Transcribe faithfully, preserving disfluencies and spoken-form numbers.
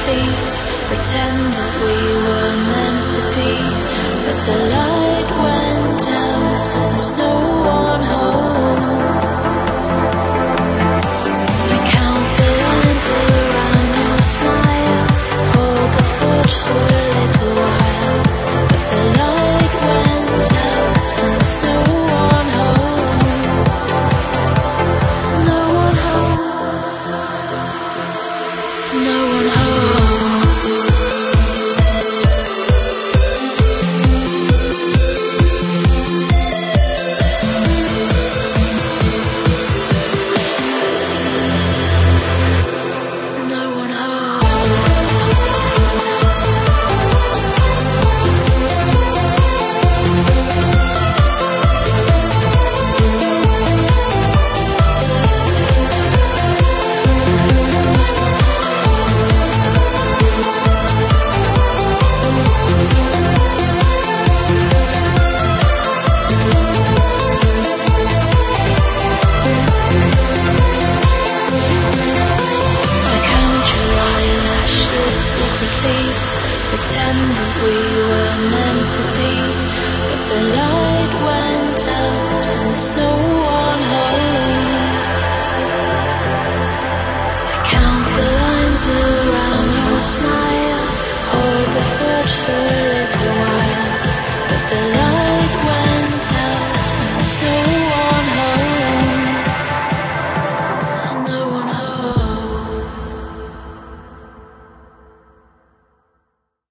secretly pretend that we were meant to be, but the light went out and there's no one home. I count the lines around your smile, hold the thought for a little while, but the light went out and there's no one home. No one home. No one home. Pretend that we were meant to be, but the light went out and there's no one home. I count the lines around your smile, hold the thought for